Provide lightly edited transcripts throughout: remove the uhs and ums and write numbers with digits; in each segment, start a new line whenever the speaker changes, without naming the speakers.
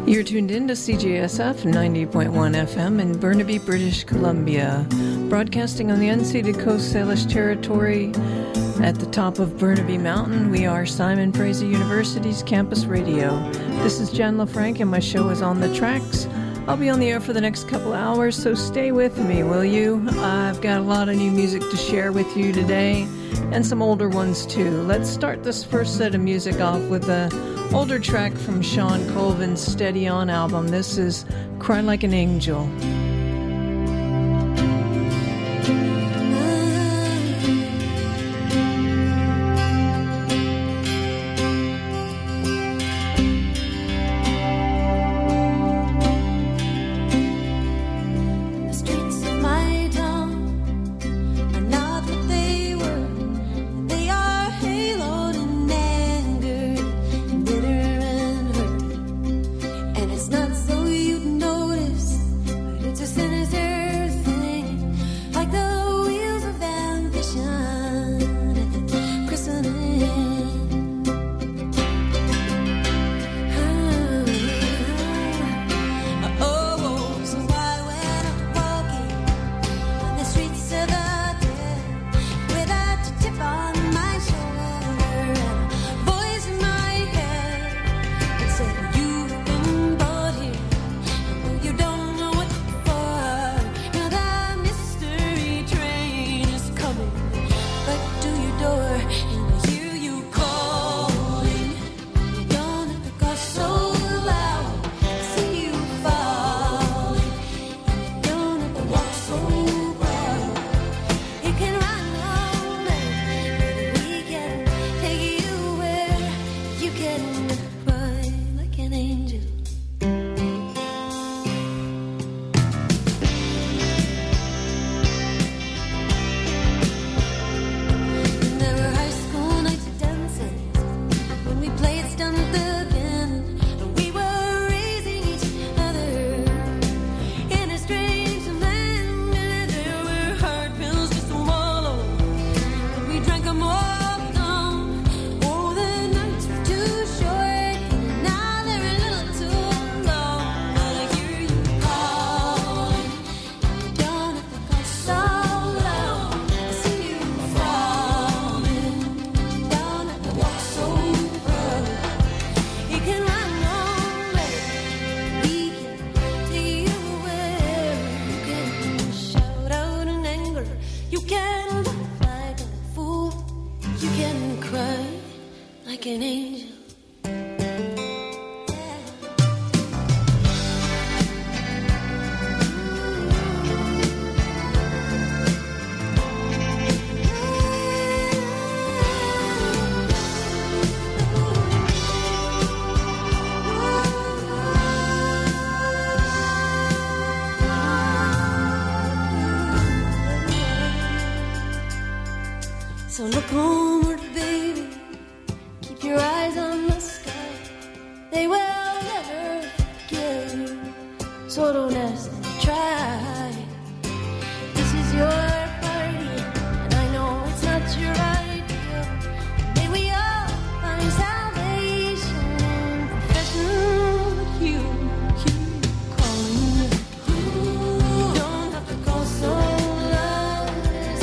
You're tuned in to CJSF 90.1 FM in Burnaby, British Columbia, broadcasting on the unceded Coast Salish territory at the top of Burnaby Mountain. We are Simon Fraser University's campus radio. This is Jen LaFranc and my show is On the Tracks. I'll be on the air for the next couple hours, so stay with me, will you? I've got a lot of new music to share with you today, and some older ones too. Let's start this first set of music off with a older track from Sean Colvin's Steady On album. This is Cry Like an Angel.
So look homeward, baby, keep your eyes on the sky. They will never forgive you, so don't ask them to try. This is your party, and I know it's not your idea. May we all find salvation in profession with you. Keep calling. You don't have to call so loud.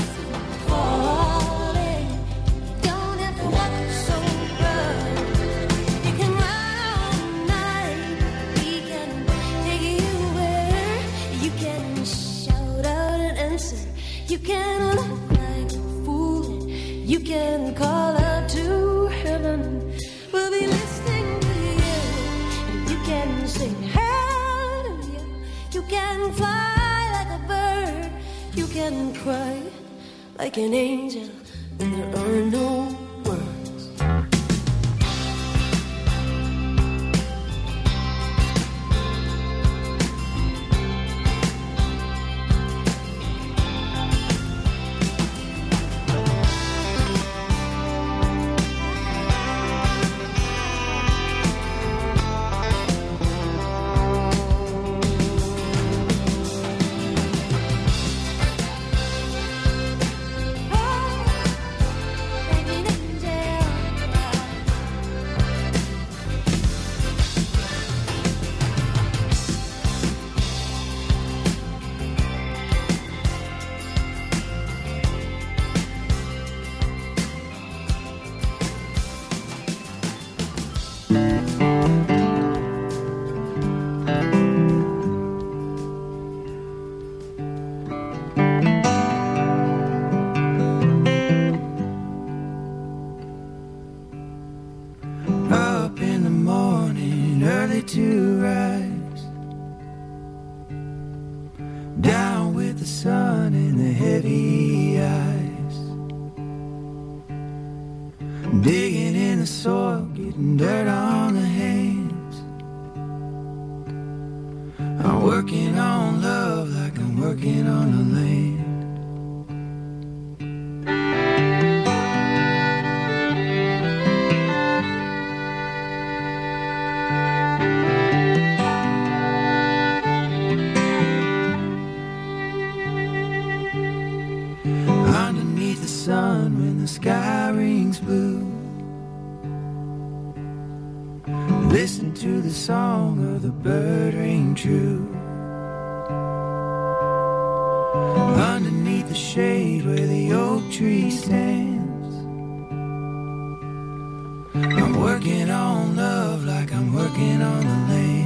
You can look like a fool, you can call out to heaven. We'll be listening to you, and you can sing hallelujah. You can fly like a bird, you can cry like an angel, and there are no words. Baby,
getting dirt on the hands. I'm working on love like I'm working on the land. Underneath the sun when the sky rings blue, listen to the song of the bird ring true. Underneath the shade where the oak tree stands, I'm working on love like I'm working on the land.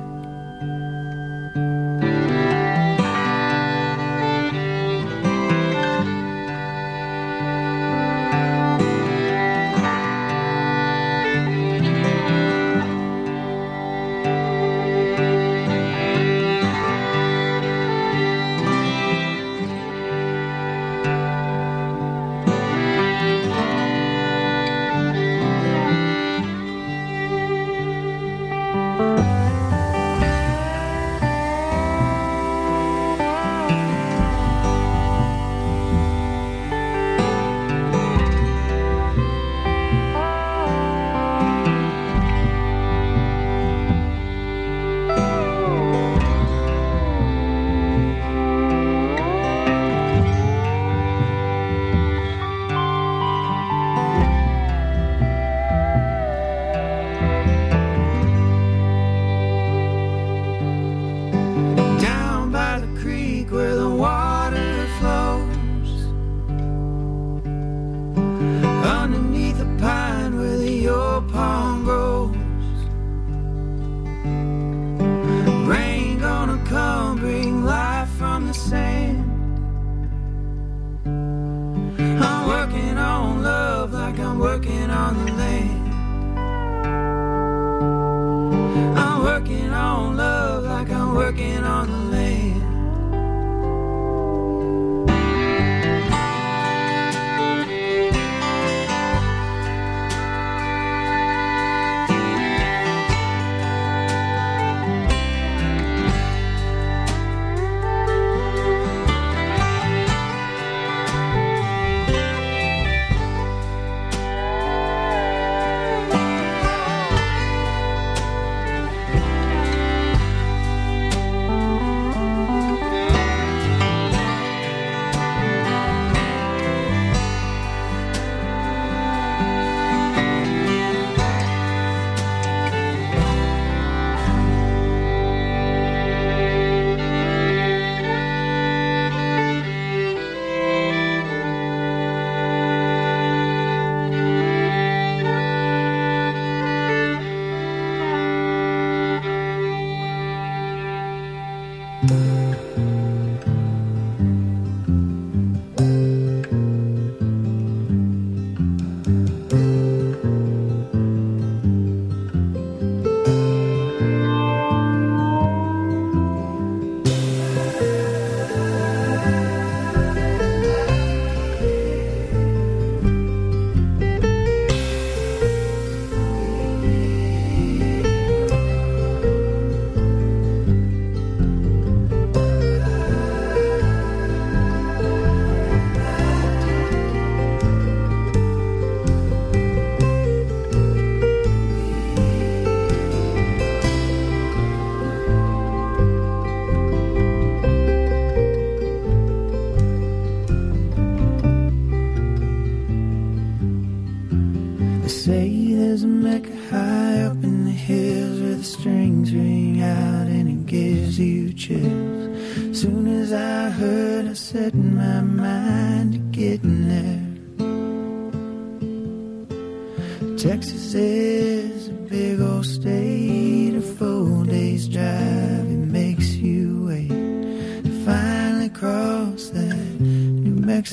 Texas is a big old state, a full day's drive. It makes you wait to finally cross that New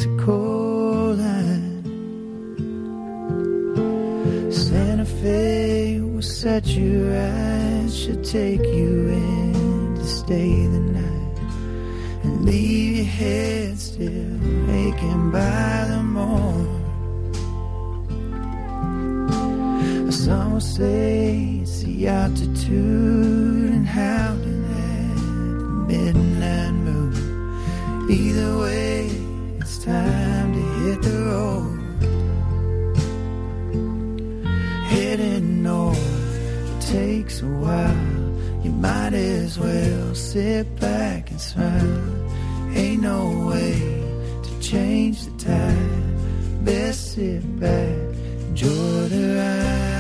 Mexico line. Santa Fe will set you right, should take you in to stay the night and leave your head still aching by the morn. Some will say it's the altitude and howling at the midnight moon. Either way, it's time to hit the road. Heading north, it takes a while. You might as well sit back and smile. Ain't no way to change the tide. Best sit back, enjoy the ride.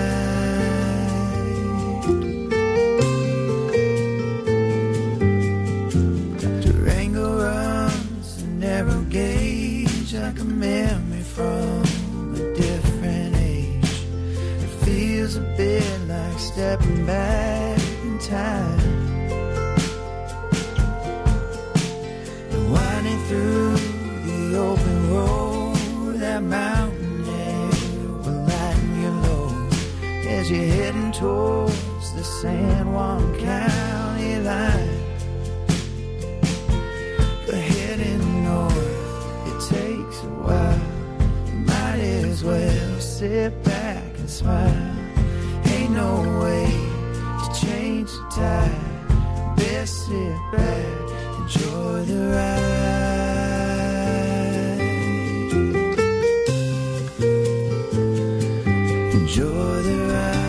Durango runs a narrow gauge like a memory from a different age. It feels a bit like stepping back in time. And winding through the open road, that mountain air will lighten your load as you're heading towards the San Juan County line. But heading north, it takes a while. You might as well sit back and smile. Ain't no way to change the tide. Best sit back, enjoy the ride. Enjoy the ride.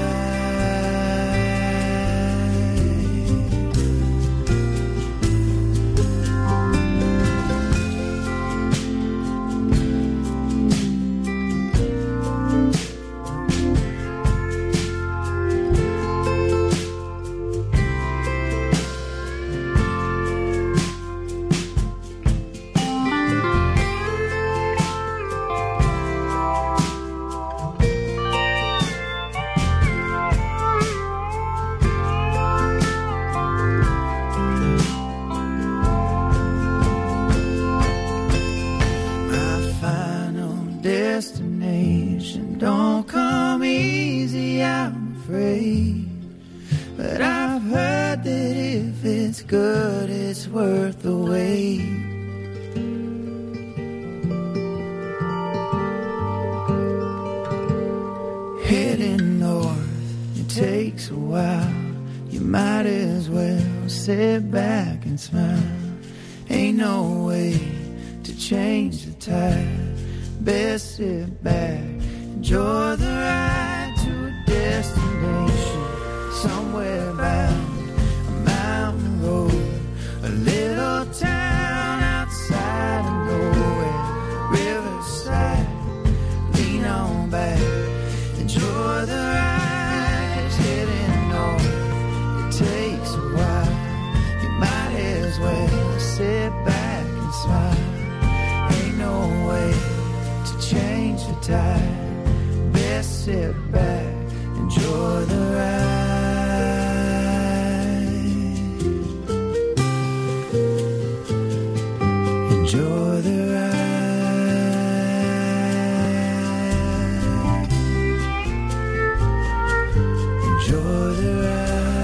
Destination don't come easy, I'm afraid. But I've heard that if it's good, it's worth the wait. Heading north, it takes a while. You might as well sit back and smile. Ain't no way to change the tide. Best sit back, enjoy the ride to a destination somewhere bound a mountain road, a little town outside of nowhere, riverside. Lean on back, enjoy the ride. It's heading north, it takes a while. You might as well sit back and smile. Ain't no way change the tide. Best sit back, enjoy the ride. Enjoy the ride. Enjoy the ride.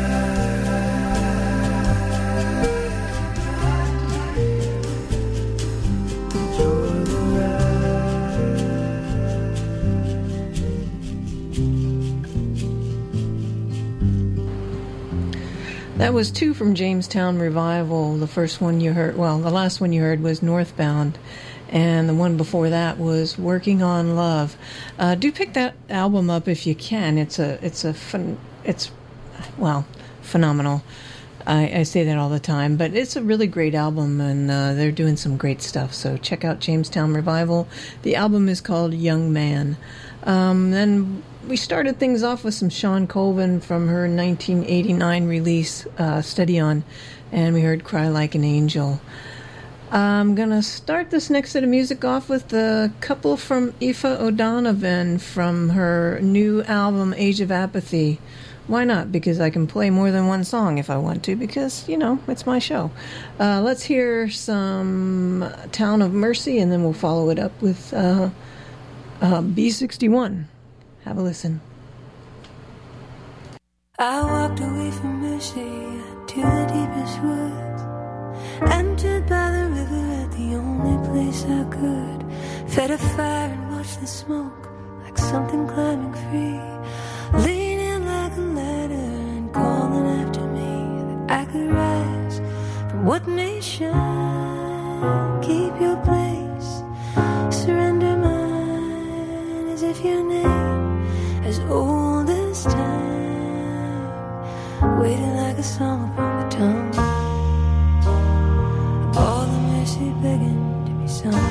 That was two from Jamestown Revival. The first one you heard, well, the last one you heard was Northbound, and the one before that was Working on Love. Do pick that album up if you can. It's phenomenal. I say that all the time, but it's a really great album, and they're doing some great stuff. So check out Jamestown Revival. The album is called Young Man. Then we started things off with some Shawn Colvin from her 1989 release, Steady On, and we heard Cry Like an Angel. I'm going to start this next set of music off with a couple from Aoife O'Donovan from her new album, Age of Apathy. Why not? Because I can play more than one song if I want to, because, you know, it's my show. Let's hear some Town of Mercy, and then we'll follow it up with B61. Have a listen.
I walked away from Mercy to the deepest woods, entered by the river at the only place I could, fed a fire and watched the smoke like something climbing free. leaning like a ladder and calling after me that I could rise. From what nation? Keep your place, surrender mine as if your name as old as time, waiting like a song upon the tongue of all the mercy begging to be sung.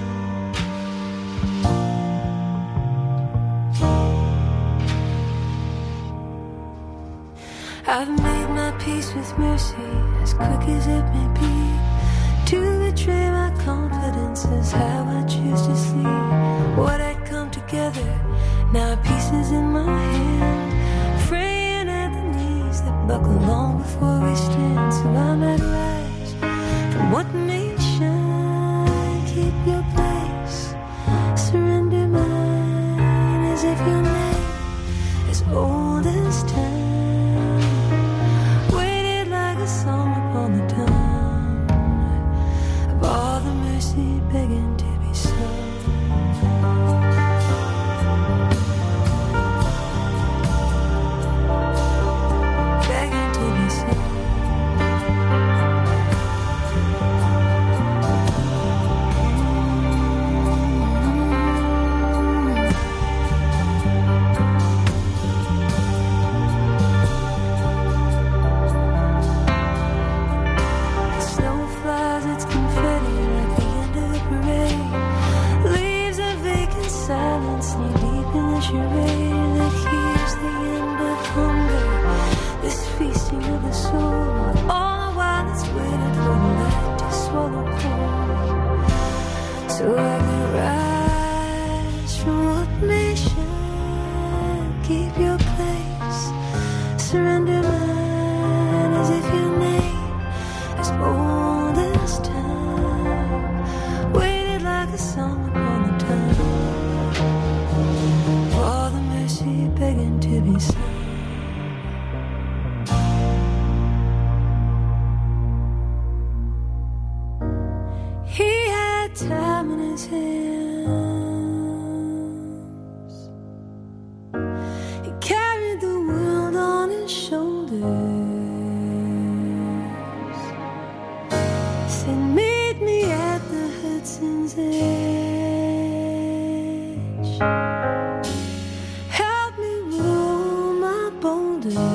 I've made my peace with mercy, as quick as it may be. To betray my confidence is how I choose to see what had come together, now pieces in my hand, fraying at the knees that buckle long before we stand. So I might rise from what nation? Keep your place, surrender mine as if your name is old as time, waited like a song upon the tongue of all the mercy begging to be sung. Begging to be sung. Silence knee deep in the charade that hears the end of hunger, this feasting of the soul, all the while it's waited for the light to swallow whole. So I can rise from what nation? Keep your place, surrender mine as if your name is old as time, waited like a song upon the tongue, all the mercy begging to be sung. He had time in his hands, he carried the world on his shoulders, said meet me at the Hudson's edge, help me roll my boulder.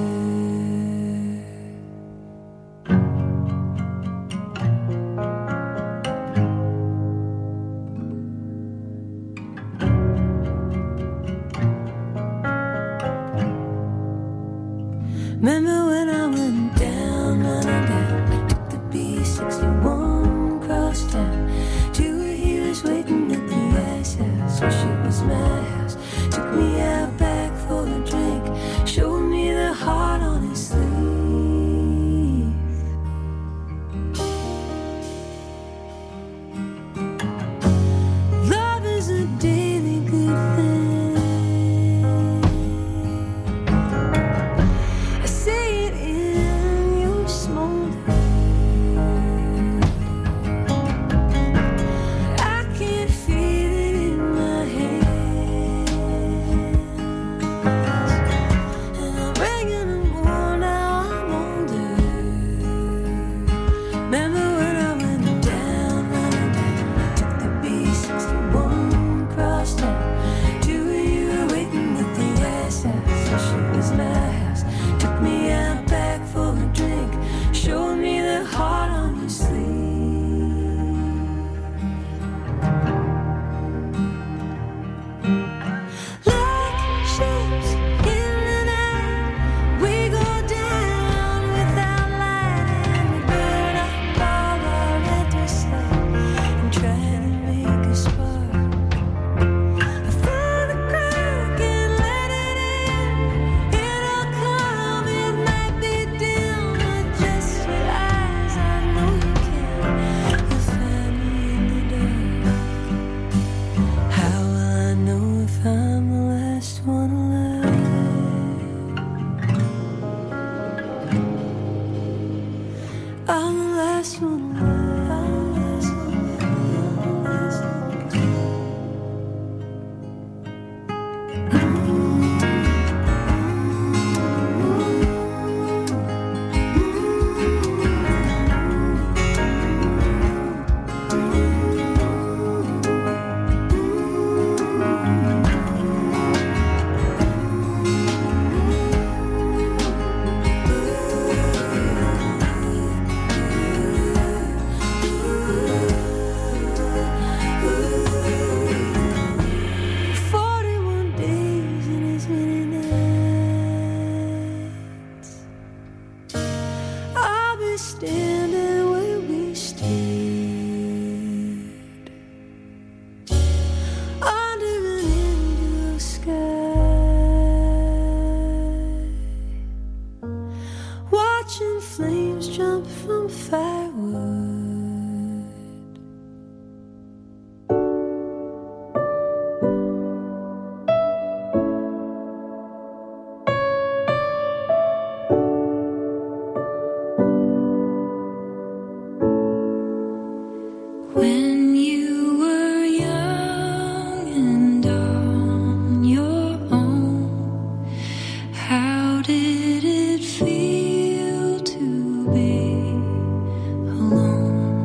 Remember when I went down, running down, I took the B61 cross town to where he was waiting at the ice house. Wish it was my house. Took me out back for a drink, showed me the heart on his sleeve. Love is a daily good thing, I say it in standing where we stood under an indigo sky, watching flames jump from firewood. When you were young and on your own, how did it feel to be alone?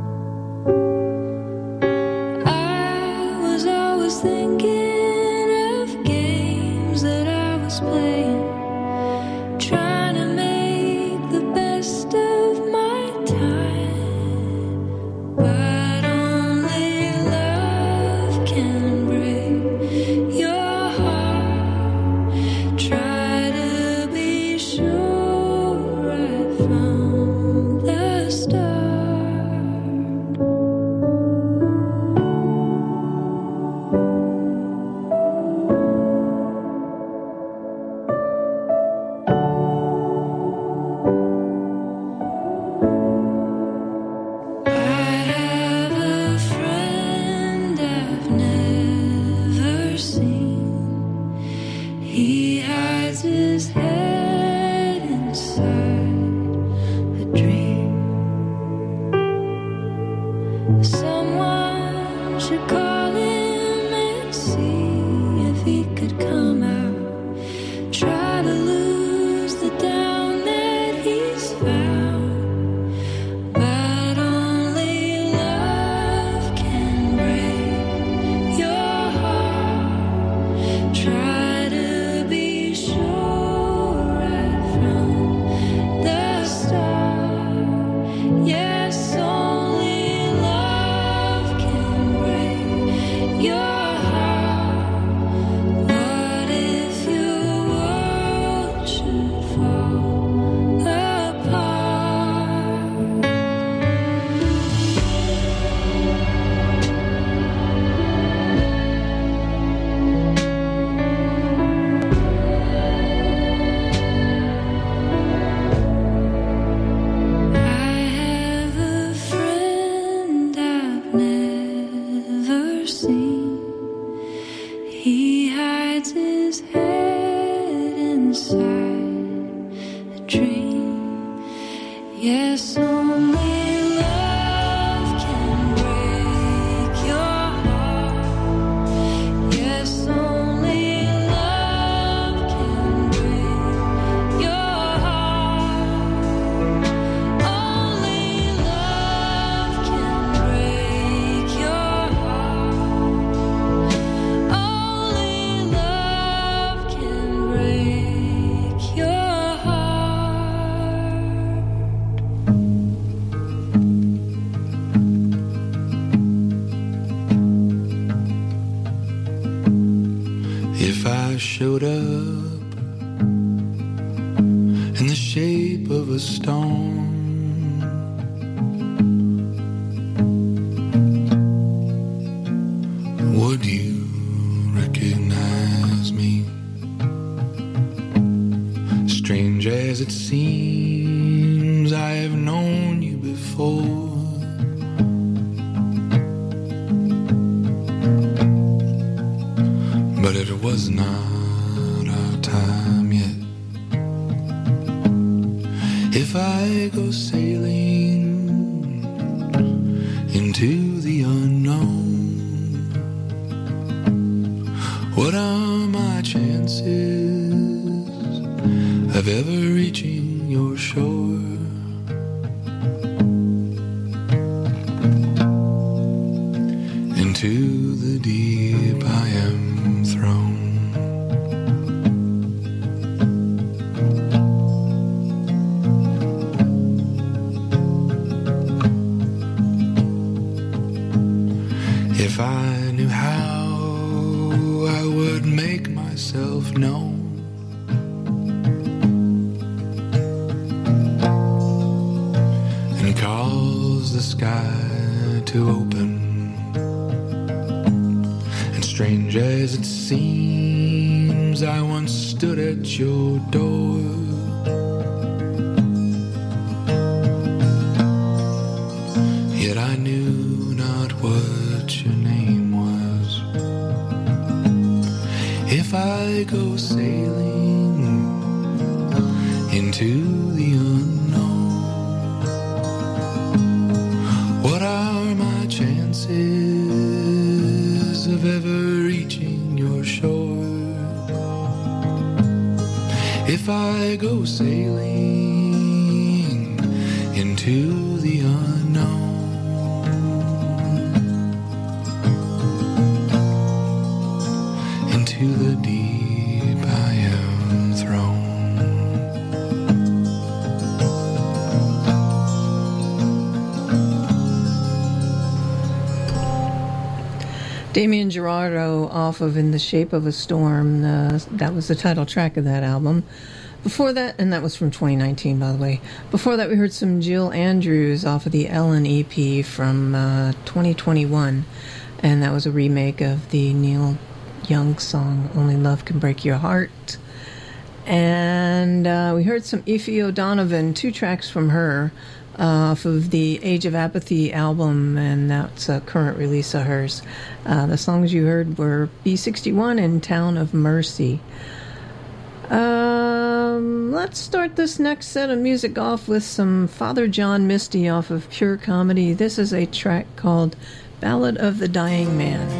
I was always thinking of games that I was playing, trying to make the best of my time. But only love can break your heart. Try to be sure right from the start. I have a friend I've never seen. He hides his head inside a dream. Someone should call him and see if he could come out. Try to lose the down that he's found. But only love can break your heart. Try to be sure right from the start. Yes, only love can break your heart. What if your world should fall apart? I have a friend I've never seen. He hides his head inside a dream. Yes, only love can break your heart. Yes, only love can break your heart. Only love can break your heart. Only love can break your heart.
If I showed up in the shape of a stone, would you recognize me? Strange as it seems, I have known you before. But it was not our time yet. If I go sailing into the unknown, what are my chances of ever reaching your shore? Into the deep I am thrown. If I knew how, I would make myself known. the sky to open. And strange as it seems, I once stood at your door. Yet I knew not what your name was. If I go sailing into the unknown, what are my chances of ever reaching your shore? If I go sailing into the unknown, into the deep I am thrown.
Damien Gerardo off of In the Shape of a Storm. That was the title track of that album. Before that, and that was from 2019, by the way. Before that, we heard some Jill Andrews off of the Ellen EP from 2021. And that was a remake of the Neil Young song, Only Love Can Break Your Heart. And we heard some Aoife O'Donovan, 2 tracks from her off of the Age of Apathy album, and that's a current release of hers. The songs you heard were B61 and Town of Mercy. Let's start this next set of music off with some Father John Misty off of Pure Comedy. This is a track called Ballad of the Dying Man.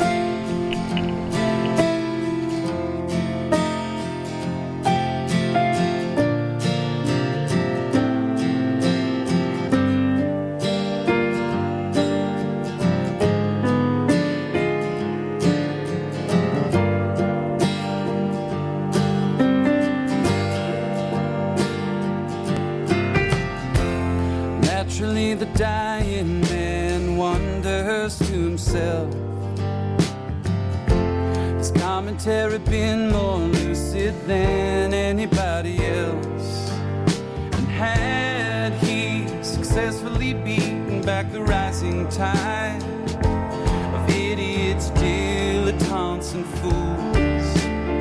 Been more lucid than anybody else, and had he successfully beaten back the rising tide of idiots, dilettantes, and fools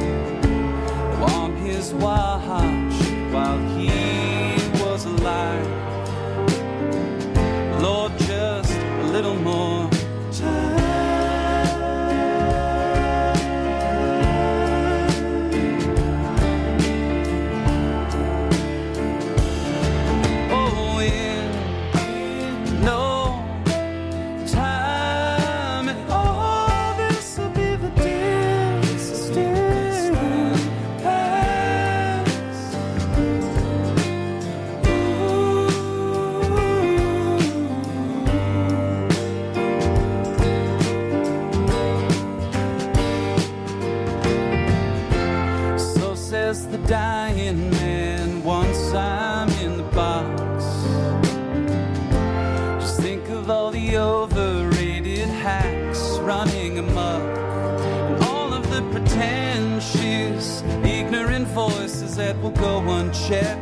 on his watch while he was alive? Lord, just a little more time. Dying man, once I'm in the box, just think of all the overrated hacks running amok, and all of the pretentious, ignorant voices that will go unchecked.